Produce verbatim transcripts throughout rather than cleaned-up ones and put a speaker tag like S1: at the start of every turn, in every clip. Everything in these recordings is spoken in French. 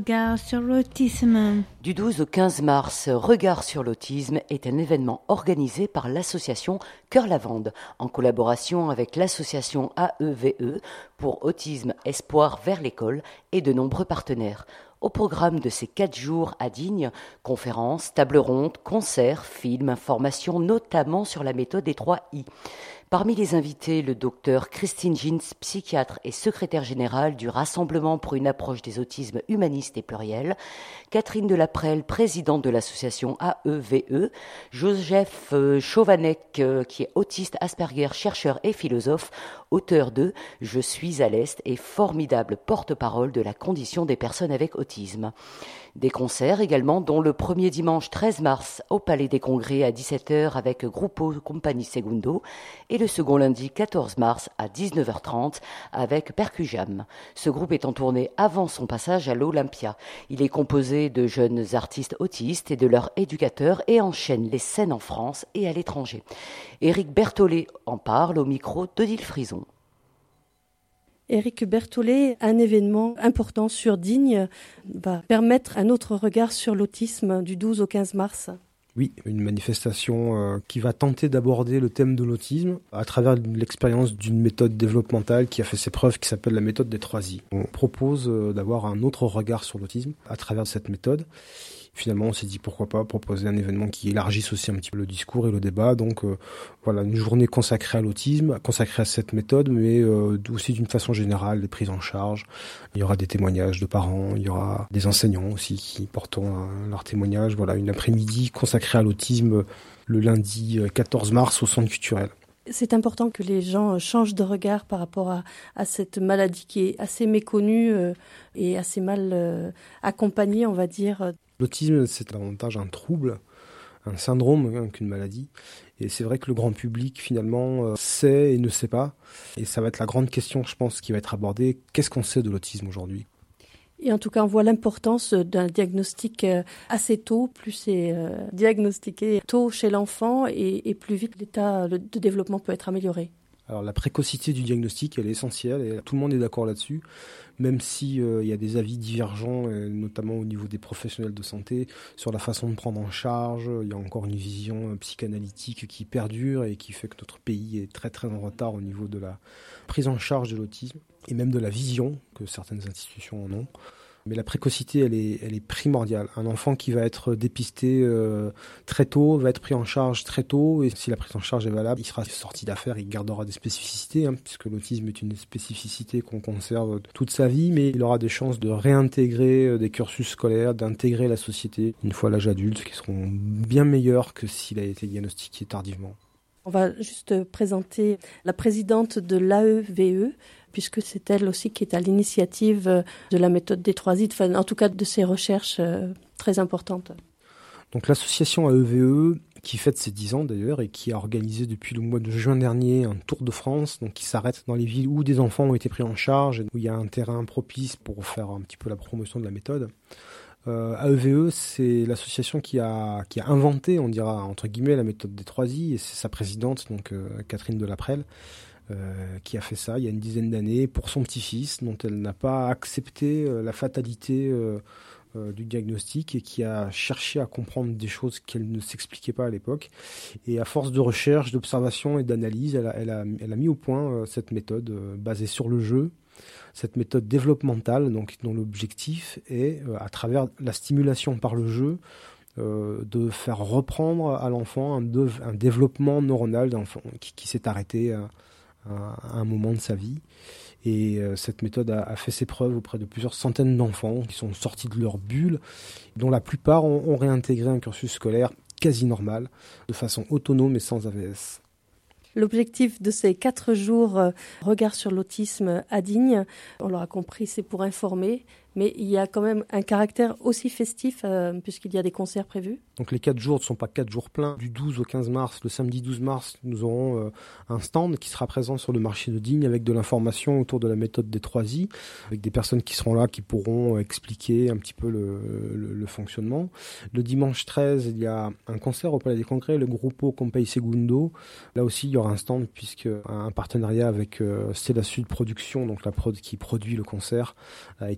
S1: regard sur l'autisme.
S2: Du douze au quinze mars, Regard sur l'autisme est un événement organisé par l'association Cœur Lavande, en collaboration avec l'association A E V E pour Autisme Espoir vers l'école et de nombreux partenaires. Au programme de ces quatre jours à Digne, conférences, tables rondes, concerts, films, informations, notamment sur la méthode des trois I. Parmi les invités, le docteur Christine Gins, psychiatre et secrétaire générale du Rassemblement pour une approche des autismes humanistes et pluriels, Catherine Delaprelle, présidente de l'association A E V E, Joseph Chauvanec, qui est autiste Asperger, chercheur et philosophe, auteur de « Je suis à l'Est » et formidable porte-parole de la condition des personnes avec autisme. Des concerts également, dont le premier dimanche treize mars au Palais des Congrès à dix-sept heures avec Gruppo Compagnie Segundo et le second lundi quatorze mars à dix-neuf heures trente avec Percujam. Ce groupe est en tournée avant son passage à l'Olympia. Il est composé de jeunes artistes autistes et de leurs éducateurs et enchaîne les scènes en France et à l'étranger. Éric Berthollet en parle au micro d'Odile Frison.
S3: Éric Berthollet, un événement important sur Digne va permettre un autre regard sur l'autisme du douze au quinze mars.
S4: Oui, une manifestation euh, qui va tenter d'aborder le thème de l'autisme à travers l'expérience d'une méthode développementale qui a fait ses preuves, qui s'appelle la méthode des trois I. On propose euh, d'avoir un autre regard sur l'autisme à travers cette méthode. Finalement, on s'est dit pourquoi pas proposer un événement qui élargisse aussi un petit peu le discours et le débat. Donc euh, voilà, une journée consacrée à l'autisme, consacrée à cette méthode, mais euh, aussi d'une façon générale, les prises en charge. Il y aura des témoignages de parents, il y aura des enseignants aussi qui porteront euh, leurs témoignages. Voilà, une après-midi consacrée à l'autisme le lundi quatorze mars au Centre culturel.
S3: C'est important que les gens changent de regard par rapport à, à cette maladie qui est assez méconnue euh, et assez mal euh, accompagnée, on va dire.
S4: L'autisme, c'est davantage un trouble, un syndrome hein, qu'une maladie. Et c'est vrai que le grand public, finalement, euh, sait et ne sait pas. Et ça va être la grande question, je pense, qui va être abordée. Qu'est-ce qu'on sait de l'autisme aujourd'hui ?
S3: Et en tout cas, on voit l'importance d'un diagnostic assez tôt. Plus c'est euh, diagnostiqué tôt chez l'enfant et, et plus vite l'état de développement peut être amélioré.
S4: Alors la précocité du diagnostic, elle est essentielle et tout le monde est d'accord là-dessus, même si euh, il y a des avis divergents, euh, notamment au niveau des professionnels de santé, sur la façon de prendre en charge. Il y a encore une vision euh, psychanalytique qui perdure et qui fait que notre pays est très très en retard au niveau de la prise en charge de l'autisme et même de la vision que certaines institutions en ont. Mais la précocité, elle est, elle est primordiale. Un enfant qui va être dépisté euh, très tôt, va être pris en charge très tôt, et si la prise en charge est valable, il sera sorti d'affaire, il gardera des spécificités, hein, puisque l'autisme est une spécificité qu'on conserve toute sa vie, mais il aura des chances de réintégrer des cursus scolaires, d'intégrer la société une fois à l'âge adulte, qui seront bien meilleurs que s'il a été diagnostiqué tardivement.
S3: On va juste présenter la présidente de l'A E V E, puisque c'est elle aussi qui est à l'initiative de la méthode des trois I, enfin, en tout cas de ces recherches très importantes.
S4: Donc l'association A E V E, qui fête ses dix ans d'ailleurs, et qui a organisé depuis le mois de juin dernier un tour de France, donc qui s'arrête dans les villes où des enfants ont été pris en charge, où il y a un terrain propice pour faire un petit peu la promotion de la méthode. Euh, A E V E, c'est l'association qui a, qui a inventé, on dira, entre guillemets, la méthode des trois I, et c'est sa présidente, donc euh, Catherine Delaprelle, euh, qui a fait ça il y a une dizaine d'années pour son petit-fils, dont elle n'a pas accepté euh, la fatalité euh, euh, du diagnostic et qui a cherché à comprendre des choses qu'elle ne s'expliquait pas à l'époque. Et à force de recherche, d'observation et d'analyse, elle a, elle a, elle a mis au point euh, cette méthode euh, basée sur le jeu, cette méthode développementale, donc, dont l'objectif est, euh, à travers la stimulation par le jeu, euh, de faire reprendre à l'enfant un, de, un développement neuronal d'enfant qui, qui s'est arrêté à, à, à un moment de sa vie. Et euh, cette méthode a, a fait ses preuves auprès de plusieurs centaines d'enfants qui sont sortis de leur bulle, dont la plupart ont, ont réintégré un cursus scolaire quasi normal, de façon autonome et sans A V S.
S3: L'objectif de ces quatre jours euh, regard sur l'autisme à Digne, on l'aura compris, c'est pour informer, mais il y a quand même un caractère aussi festif euh, puisqu'il y a des concerts prévus.
S4: Donc les quatre jours ne sont pas quatre jours pleins. Du douze au quinze mars, le samedi douze mars, nous aurons euh, un stand qui sera présent sur le marché de Digne avec de l'information autour de la méthode des trois I, avec des personnes qui seront là, qui pourront expliquer un petit peu le, le, le fonctionnement. Le dimanche treize, il y a un concert au Palais des Congrès, le Gruppo Compagnie Segundo. Là aussi, il y aura un stand puisque un partenariat avec euh, Stella Sud Production, donc la prod qui produit le concert, a été mis en place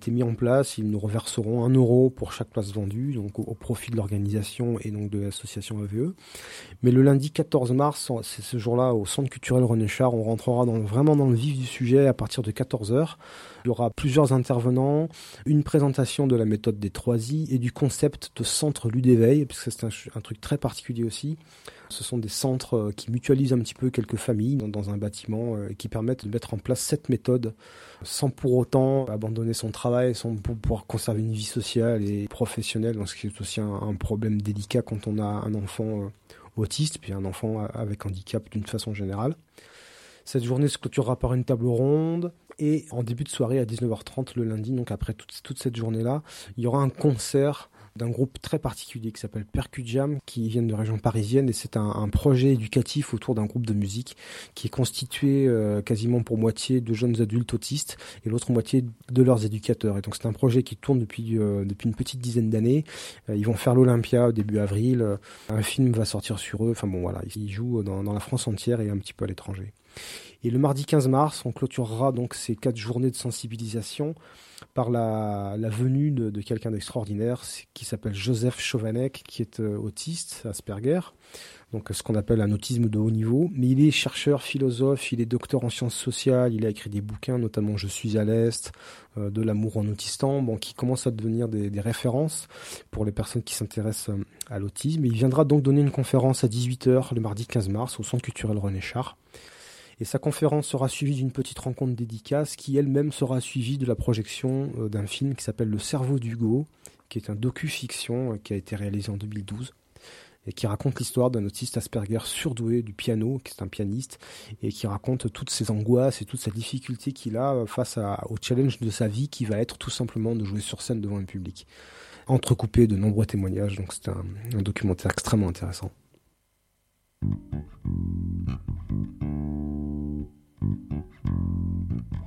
S4: places, ils nous reverseront un euro pour chaque place vendue, donc au, au profit de l'organisation et donc de l'association A V E. Mais le lundi quatorze mars, c'est ce jour-là, au Centre culturel René Char, on rentrera dans, vraiment dans le vif du sujet à partir de quatorze heures. Il y aura plusieurs intervenants, une présentation de la méthode des trois I et du concept de centre Ludéveil, parce que c'est un, un truc très particulier aussi. Ce sont des centres qui mutualisent un petit peu quelques familles dans, dans un bâtiment et qui permettent de mettre en place cette méthode sans pour autant abandonner son travail, sans pour pouvoir conserver une vie sociale et professionnelle, ce qui est aussi un, un problème délicat quand on a un enfant autiste, puis un enfant avec handicap d'une façon générale. Cette journée se clôturera par une table ronde et en début de soirée à dix-neuf heures trente le lundi, donc après toute, toute cette journée-là, il y aura un concert d'un groupe très particulier qui s'appelle Percujam, qui viennent de région parisienne, et c'est un, un projet éducatif autour d'un groupe de musique qui est constitué euh, quasiment pour moitié de jeunes adultes autistes et l'autre moitié de leurs éducateurs. Et donc c'est un projet qui tourne depuis, euh, depuis une petite dizaine d'années. Euh, ils vont faire l'Olympia début avril, euh, un film va sortir sur eux, enfin bon voilà, ils jouent dans, dans la France entière et un petit peu à l'étranger. Et le mardi quinze mars, on clôturera donc ces quatre journées de sensibilisation par la, la venue de, de quelqu'un d'extraordinaire qui s'appelle Joseph Chovanec, qui est euh, autiste, Asperger, donc ce qu'on appelle un autisme de haut niveau. Mais il est chercheur, philosophe, il est docteur en sciences sociales, il a écrit des bouquins, notamment Je suis à l'Est, euh, de l'amour en autistan, bon, qui commencent à devenir des, des références pour les personnes qui s'intéressent euh, à l'autisme. Et il viendra donc donner une conférence à dix-huit heures le mardi quinze mars au Centre culturel René Char. Et sa conférence sera suivie d'une petite rencontre dédicace qui elle-même sera suivie de la projection euh, d'un film qui s'appelle Le cerveau d'Hugo, qui est un docu-fiction euh, qui a été réalisé en deux mille douze et qui raconte l'histoire d'un autiste Asperger surdoué du piano, qui est un pianiste, et qui raconte toutes ses angoisses et toute sa difficulté qu'il a face à, au challenge de sa vie qui va être tout simplement de jouer sur scène devant un public. Entrecoupé de nombreux témoignages, donc c'est un, un documentaire extrêmement intéressant. Thank you.